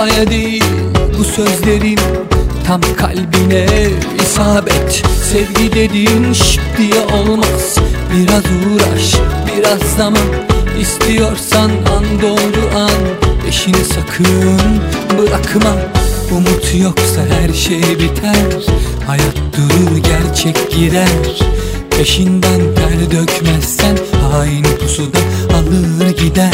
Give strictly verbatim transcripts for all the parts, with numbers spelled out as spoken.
havaya değil bu sözlerin, tam kalbine isabet. Sevgi dediğin şık diye olmaz, biraz uğraş, biraz zaman. İstiyorsan an doğru an, peşini sakın bırakma. Umut yoksa her şey biter, hayat durur gerçek gider. Peşinden ter dökmezsen hain pusuda alır gider.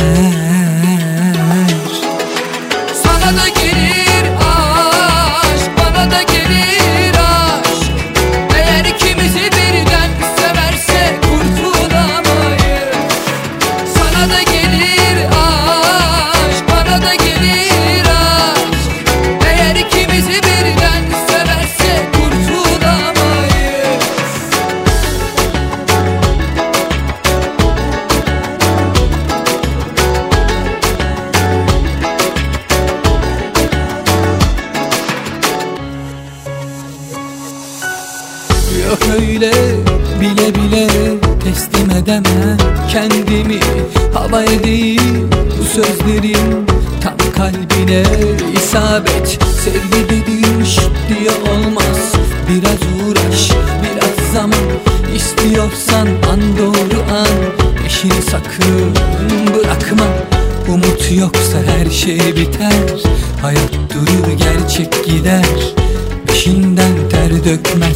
Sana da gelir aşk, bana da gelir aşk. Eğer ikimizi birden severse kurtulamayız. Sana da gelir aşk, bana da gelir aşk. Eğer ikimizi birden severse kurtulamayız. Yok öyle bile bile teslim edemem kendimi. Havaya değil bu sözlerin, tam kalbine isabet. Sevgi dediğin şık diye olmaz, biraz uğraş, biraz zaman. İstiyorsan an doğru an, peşini sakın bırakma. Umut yoksa her şey biter, hayat durur gerçek gider. Peşinden ter dökme